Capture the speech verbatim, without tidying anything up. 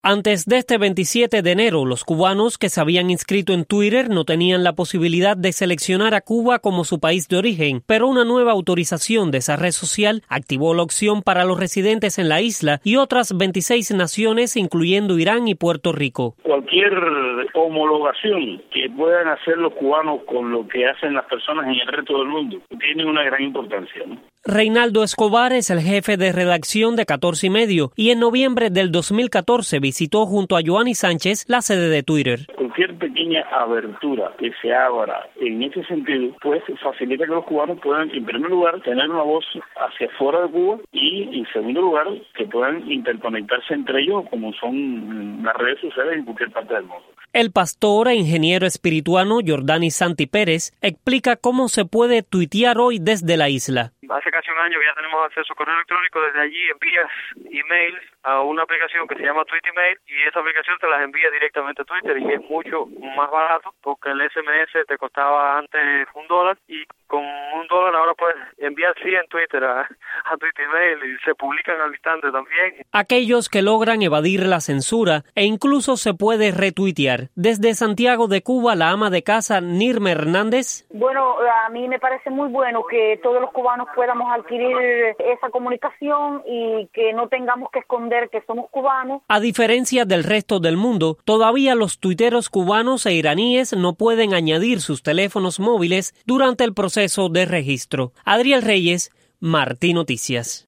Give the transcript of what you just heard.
Antes de este veintisiete de enero, los cubanos que se habían inscrito en Twitter no tenían la posibilidad de seleccionar a Cuba como su país de origen, pero una nueva autorización de esa red social activó la opción para los residentes en la isla y otras veintiséis naciones, incluyendo Irán y Puerto Rico. Cualquier homologación que puedan hacer los cubanos con lo que hacen las personas en el resto del mundo tiene una gran importancia, ¿no? Reinaldo Escobar es el jefe de redacción de catorce y medio y en noviembre del dos mil catorce visitó junto a Joanny Sánchez la sede de Twitter. Cualquier pequeña abertura que se abra en ese sentido, pues facilita que los cubanos puedan, en primer lugar, tener una voz hacia fuera de Cuba y, en segundo lugar, que puedan interconectarse entre ellos como son las redes sociales en cualquier parte del mundo. El pastor e ingeniero espirituano Jordani Santi Pérez explica cómo se puede tuitear hoy desde la isla. Hace casi un año que ya tenemos acceso a correo electrónico, desde allí envías emails a una aplicación que se llama Tweetemail y esa aplicación te las envía directamente a Twitter y es mucho más barato porque el S M S te costaba antes un dólar y con un dólar ahora puedes enviar cien Twitter a, a Tweetemail y se publican al instante también. Aquellos que logran evadir la censura e incluso se puede retuitear. Desde Santiago de Cuba, la ama de casa Nirma Hernández. Bueno, a mí me parece muy bueno que todos los cubanos podamos adquirir esa comunicación y que no tengamos que esconder que somos cubanos. A diferencia del resto del mundo, todavía los tuiteros cubanos e iraníes no pueden añadir sus teléfonos móviles durante el proceso de registro. Adriel Reyes, Martí Noticias.